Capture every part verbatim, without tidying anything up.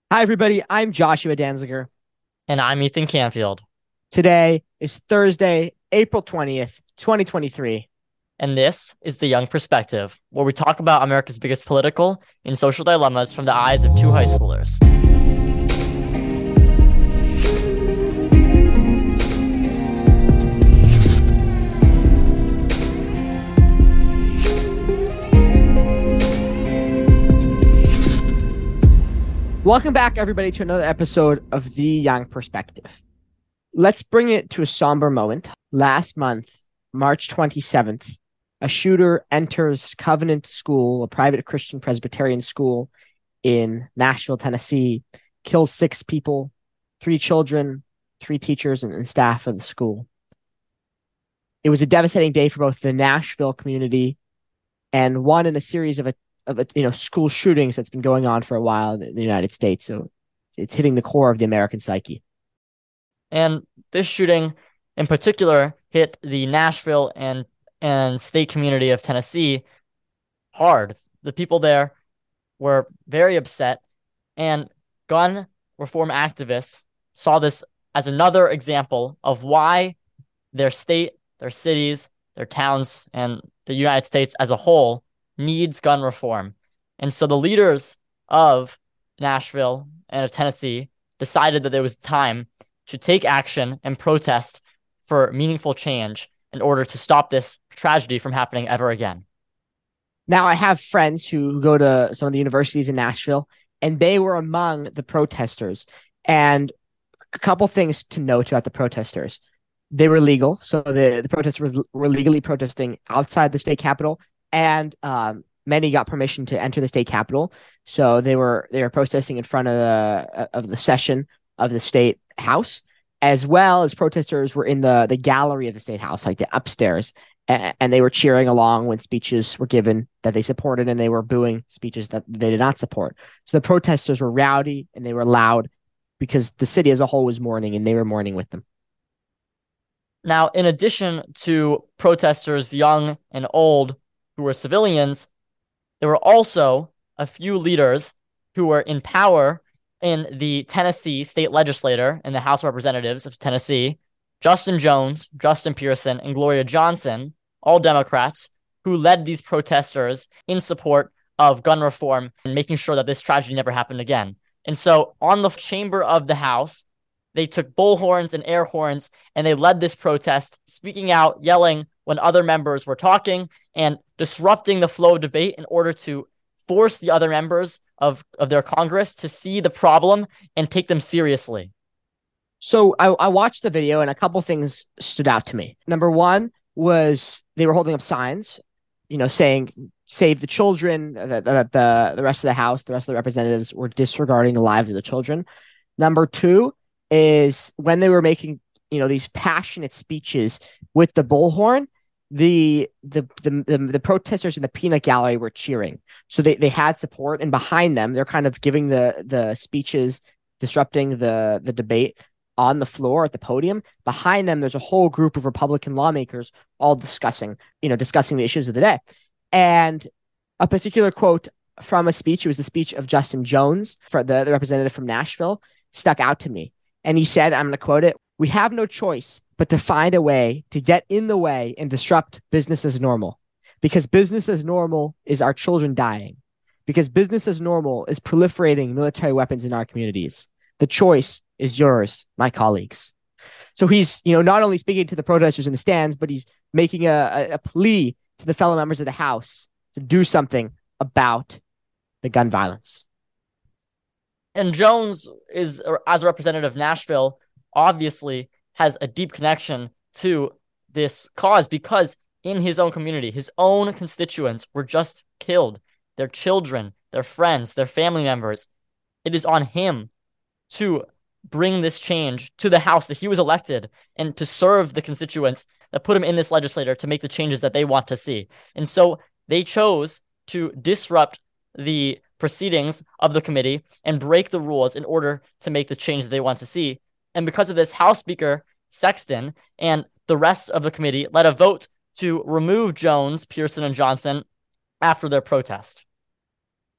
Hi, everybody. I'm Joshua Danziger. And I'm Ethan Canfield. Today is Thursday, April twentieth, twenty twenty-three. And this is The Young Perspective, where we talk about America's biggest political and social dilemmas from the eyes of two high schoolers. Welcome back, everybody, to another episode of The Young Perspective. Let's bring it to a somber moment. Last month, March twenty-seventh, a shooter enters Covenant School, a private Christian Presbyterian school in Nashville, Tennessee, kills six people, three children, three teachers, and, and staff of the school. It was a devastating day for both the Nashville community and one in a series of a of a, you know school shootings that's been going on for a while in the United States. So it's hitting the core of the American psyche. And this shooting in particular hit the Nashville and and state community of Tennessee hard. The people there were very upset, and gun reform activists saw this as another example of why their state, their cities, their towns, and the United States as a whole needs gun reform. And so the leaders of Nashville and of Tennessee decided that it was time to take action and protest for meaningful change in order to stop this tragedy from happening ever again. Now, I have friends who go to some of the universities in Nashville, and they were among the protesters. And a couple things to note about the protesters. They were legal. So the, the protesters were legally protesting outside the state capitol, and um, many got permission to enter the state capitol. So they were they were protesting in front of the of the session of the state house, as well as protesters were in the the gallery of the state house, like the upstairs, and, and they were cheering along when speeches were given that they supported, and they were booing speeches that they did not support. So the protesters were rowdy and they were loud because the city as a whole was mourning, and they were mourning with them. Now, in addition to protesters, young and old, who were civilians, there were also a few leaders who were in power in the Tennessee state legislature and the House of Representatives of Tennessee: Justin Jones, Justin Pearson, and Gloria Johnson, all Democrats, who led these protesters in support of gun reform and making sure that this tragedy never happened again. And so on the chamber of the House, they took bullhorns and air horns, and they led this protest, speaking out, yelling when other members were talking, and disrupting the flow of debate in order to force the other members of, of their Congress to see the problem and take them seriously. So I, I watched the video, and a couple things stood out to me. Number one was they were holding up signs, you know, saying "Save the children." That, that the the rest of the House, the rest of the representatives were disregarding the lives of the children. Number two is when they were making, you know, these passionate speeches with the bullhorn, the the the the, the protesters in the peanut gallery were cheering. So they, they had support, and behind them, they're kind of giving the the speeches, disrupting the the debate on the floor at the podium. Behind them, there's a whole group of Republican lawmakers all discussing, you know, discussing the issues of the day. And a particular quote from a speech, it was the speech of Justin Jones, for the, the representative from Nashville, stuck out to me. And he said, I'm going to quote it: "We have no choice but to find a way to get in the way and disrupt business as normal. Because business as normal is our children dying. Because business as normal is proliferating military weapons in our communities. The choice is yours, my colleagues." So he's, you know, not only speaking to the protesters in the stands, but he's making a, a, a plea to the fellow members of the House to do something about the gun violence. And Jones is, as a representative of Nashville, obviously has a deep connection to this cause because in his own community, his own constituents were just killed. Their children, their friends, their family members. It is on him to bring this change to the House that he was elected and to serve the constituents that put him in this legislature to make the changes that they want to see. And so they chose to disrupt the proceedings of the committee and break the rules in order to make the change that they want to see. And because of this, House Speaker Sexton and the rest of the committee led a vote to remove Jones, Pearson, and Johnson after their protest.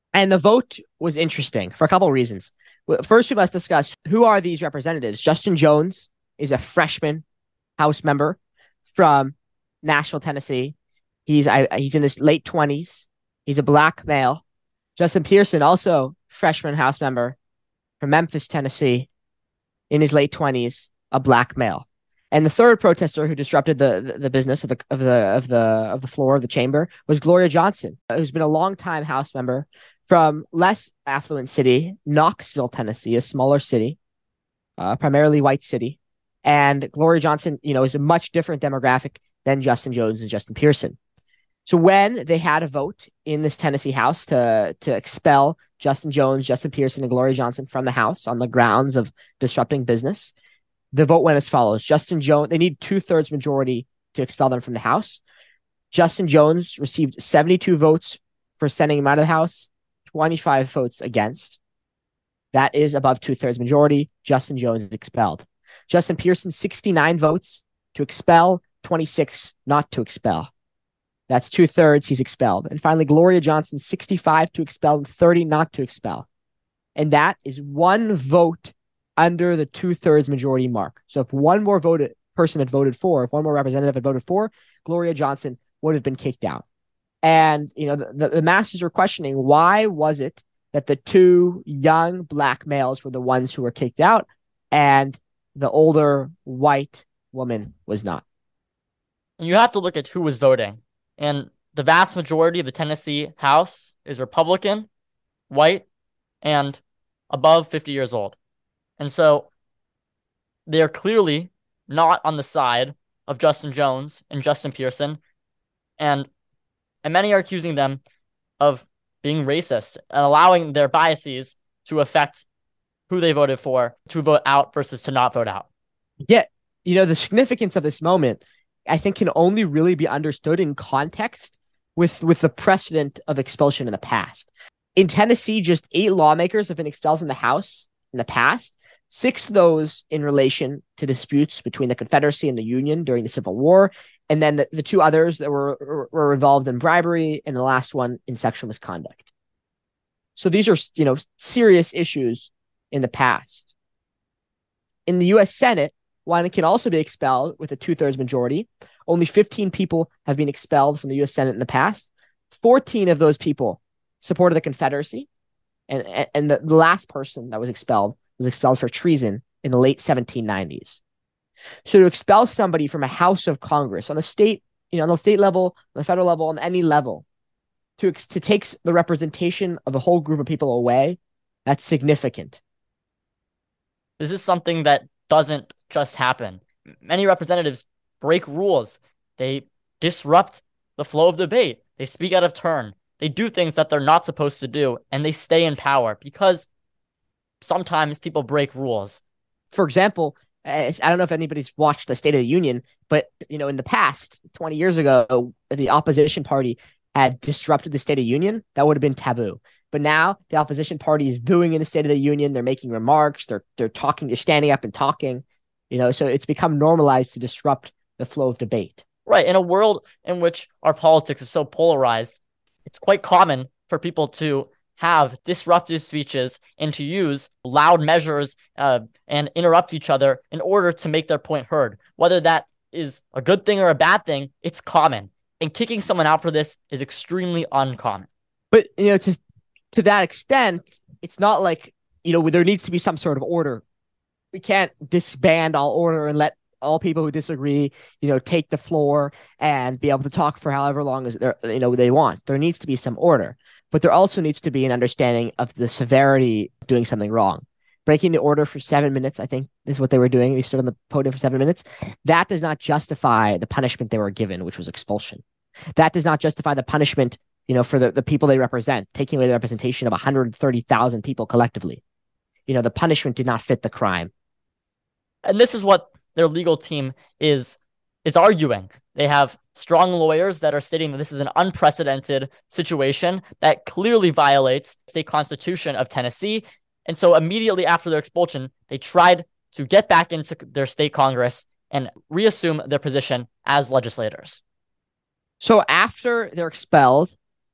And the vote was interesting for a couple of reasons. First, we must discuss who are these representatives. Justin Jones is a freshman House member from Nashville, Tennessee. He's I, he's in his late twenties. He's a black male. Justin Pearson, also freshman House member from Memphis, Tennessee, in his late twenties, a black male. And the third protester who disrupted the, the, the business of the of the of the of the floor of the chamber was Gloria Johnson, who's been a longtime House member from less affluent city, Knoxville, Tennessee, a smaller city, uh, primarily white city. And Gloria Johnson, you know, is a much different demographic than Justin Jones and Justin Pearson. So when they had a vote in this Tennessee House to to expel Justin Jones, Justin Pearson, and Gloria Johnson from the House on the grounds of disrupting business, the vote went as follows. Justin Jones, they need two-thirds majority to expel them from the House. Justin Jones received seventy-two votes for sending him out of the House, twenty-five votes against. That is above two-thirds majority. Justin Jones is expelled. Justin Pearson, sixty-nine votes to expel, twenty-six not to expel. That's two-thirds, he's expelled. And finally, Gloria Johnson, sixty-five to expel and thirty not to expel. And that is one vote under the two-thirds majority mark. So if one more voted person had voted for, if one more representative had voted for, Gloria Johnson would have been kicked out. And, you know, the, the masses were questioning, why was it that the two young black males were the ones who were kicked out and the older white woman was not? And you have to look at who was voting. And the vast majority of the Tennessee House is Republican, white, and above fifty years old. And so they're clearly not on the side of Justin Jones and Justin Pearson. And, and many are accusing them of being racist and allowing their biases to affect who they voted for, to vote out versus to not vote out. Yet, you know, the significance of this moment, I think, can only really be understood in context with, with the precedent of expulsion in the past. In Tennessee, just eight lawmakers have been expelled from the House in the past, six of those in relation to disputes between the Confederacy and the Union during the Civil War, and then the, the two others that were, were involved in bribery, and the last one in sexual misconduct. So these are, you know, serious issues in the past. In the U S Senate, one can also be expelled with a two-thirds majority. Only fifteen people have been expelled from the U S Senate in the past. fourteen of those people supported the Confederacy, and, and the, the last person that was expelled was expelled for treason in the late seventeen nineties. So to expel somebody from a House of Congress on the state, you know, on the state level, on the federal level, on any level, to, to take the representation of a whole group of people away, that's significant. This is something that doesn't just happen. Many representatives break rules. They disrupt the flow of debate. They speak out of turn. They do things that they're not supposed to do, and they stay in power because sometimes people break rules. For example, I don't know if anybody's watched the State of the Union, but, you know, in the past, twenty years ago, the opposition party had disrupted the State of the Union. That would have been taboo. But now the opposition party is booing in the State of the Union. They're making remarks. They're they're talking. They're standing up and talking. You know, so it's become normalized to disrupt the flow of debate. Right. In a world in which our politics is so polarized, it's quite common for people to have disruptive speeches and to use loud measures uh, and interrupt each other in order to make their point heard. Whether that is a good thing or a bad thing, it's common. And kicking someone out for this is extremely uncommon. But, you know, to to that extent, it's not like, you know, there needs to be some sort of order. We can't disband all order and let all people who disagree, you know, take the floor and be able to talk for however long as they're, you know, they want. There needs to be some order, but there also needs to be an understanding of the severity of doing something wrong. Breaking the order for seven minutes, I think this is what they were doing. They stood on the podium for seven minutes. That does not justify the punishment they were given, which was expulsion. That does not justify the punishment, you know, for the, the people they represent, taking away the representation of one hundred thirty thousand people collectively. You know, the punishment did not fit the crime. And this is what their legal team is is arguing. They have strong lawyers that are stating that this is an unprecedented situation that clearly violates the state constitution of Tennessee. And so immediately after their expulsion, they tried to get back into their state Congress and reassume their position as legislators. So after they're expelled,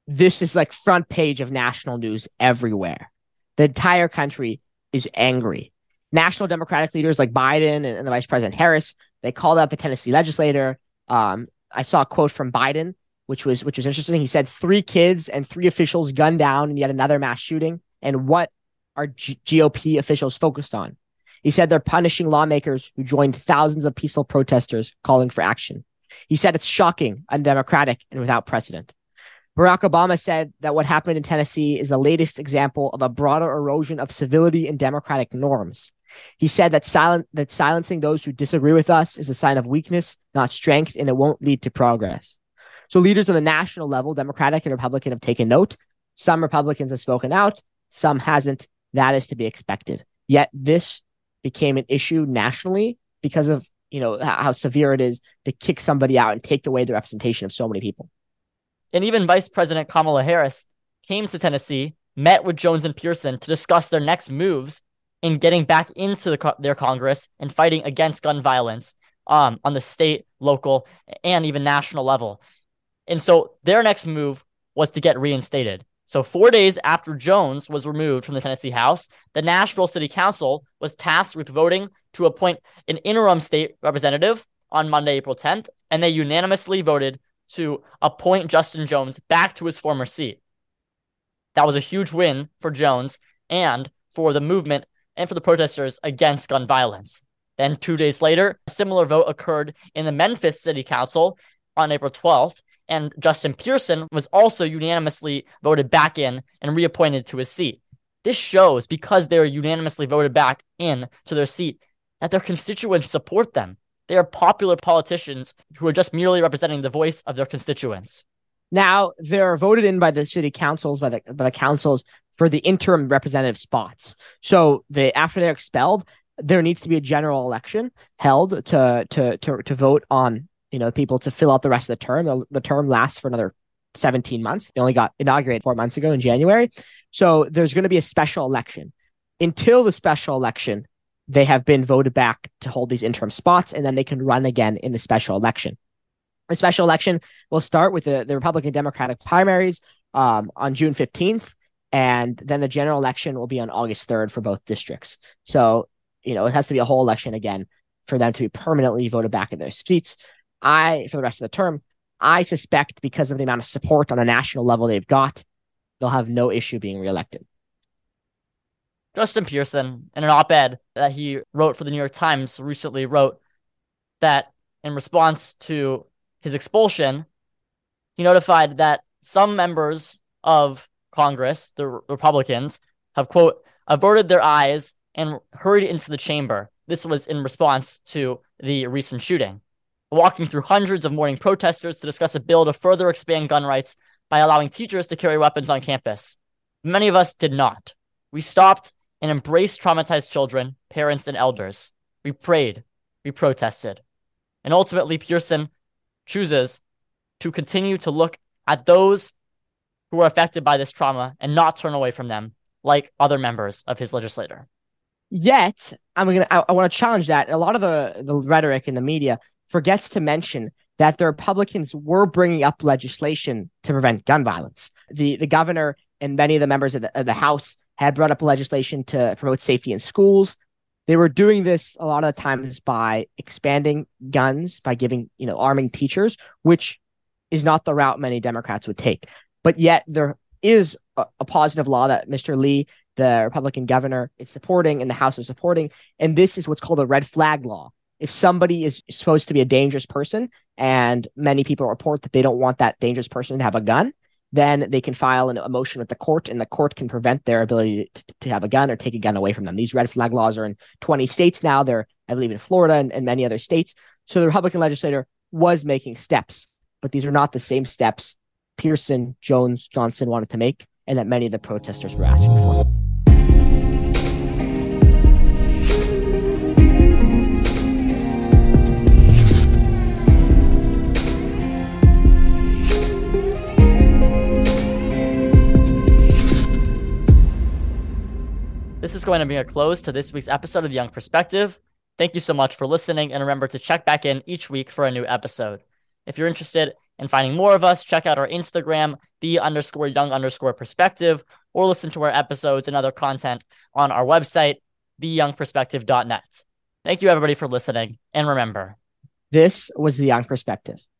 this is like front page of national news everywhere. The entire country is angry. National Democratic leaders like Biden and, and the Vice President Harris, they called out the Tennessee legislator. Um, I saw a quote from Biden, which was which was interesting. He said three kids and three officials gunned down in yet another mass shooting. And what are G- GOP officials focused on? He said they're punishing lawmakers who joined thousands of peaceful protesters calling for action. He said it's shocking, undemocratic, and without precedent. Barack Obama said that what happened in Tennessee is the latest example of a broader erosion of civility and democratic norms. He said that silent that silencing those who disagree with us is a sign of weakness, not strength, and it won't lead to progress. So leaders on the national level, Democratic and Republican, have taken note. Some Republicans have spoken out, some hasn't. That is to be expected. Yet this became an issue nationally because of, you know, how severe it is to kick somebody out and take away the representation of so many people. And even Vice President Kamala Harris came to Tennessee, met with Jones and Pearson to discuss their next moves in getting back into the, their Congress and fighting against gun violence um, on the state, local, and even national level. And so their next move was to get reinstated. So four days after Jones was removed from the Tennessee House, the Nashville City Council was tasked with voting to appoint an interim state representative on Monday, April tenth, and they unanimously voted to appoint Justin Jones back to his former seat. That was a huge win for Jones and for the movement and for the protesters against gun violence. Then two days later, a similar vote occurred in the Memphis City Council on April twelfth, and Justin Pearson was also unanimously voted back in and reappointed to his seat. This shows, because they were unanimously voted back in to their seat, that their constituents support them. They are popular politicians who are just merely representing the voice of their constituents. Now, they're voted in by the city councils, by the, by the councils for the interim representative spots. So they, after they're expelled, there needs to be a general election held to to to, to vote on, you know, people to fill out the rest of the term. The, the term lasts for another seventeen months. They only got inaugurated four months ago in January. So there's going to be a special election. Until the special election, they have been voted back to hold these interim spots, and then they can run again in the special election. The special election will start with the, the Republican Democratic primaries um, on June fifteenth, and then the general election will be on August third for both districts. So, you know, it has to be a whole election again for them to be permanently voted back in their seats. I, for the rest of the term, I suspect because of the amount of support on a national level they've got, they'll have no issue being reelected. Justin Pearson, in an op-ed that he wrote for the New York Times recently, wrote that in response to his expulsion, he notified that some members of Congress, the Republicans, have, quote, averted their eyes and hurried into the chamber. This was in response to the recent shooting, walking through hundreds of morning protesters to discuss a bill to further expand gun rights by allowing teachers to carry weapons on campus. Many of us did not. We stopped and embraced traumatized children, parents, and elders. We prayed. We protested. And ultimately, Pearson chooses to continue to look at those who are affected by this trauma and not turn away from them, like other members of his legislature. Yet, I'm gonna. I, I want to challenge that. A lot of the, the rhetoric in the media forgets to mention that the Republicans were bringing up legislation to prevent gun violence. The the governor and many of the members of the, of the House had brought up legislation to promote safety in schools. They were doing this a lot of the times by expanding guns, by giving, you know, arming teachers, which is not the route many Democrats would take. But yet there is a, a positive law that Mister Lee, the Republican governor, is supporting and the House is supporting. And this is what's called a red flag law. If somebody is supposed to be a dangerous person and many people report that they don't want that dangerous person to have a gun, then they can file an, a motion with the court, and the court can prevent their ability to, to have a gun or take a gun away from them. These red flag laws are in twenty states now. They're, I believe, in Florida and, and many other states. So the Republican legislator was making steps, but these are not the same steps Pearson, Jones, Johnson wanted to make, and that many of the protesters were asking for. This is going to bring a close to this week's episode of Young Perspective. Thank you so much for listening, and remember to check back in each week for a new episode. If you're interested in finding more of us, check out our Instagram the underscore young underscore perspective, or listen to our episodes and other content on our website, the young perspective dot net. Thank you, everybody, for listening. And remember, this was The Young Perspective.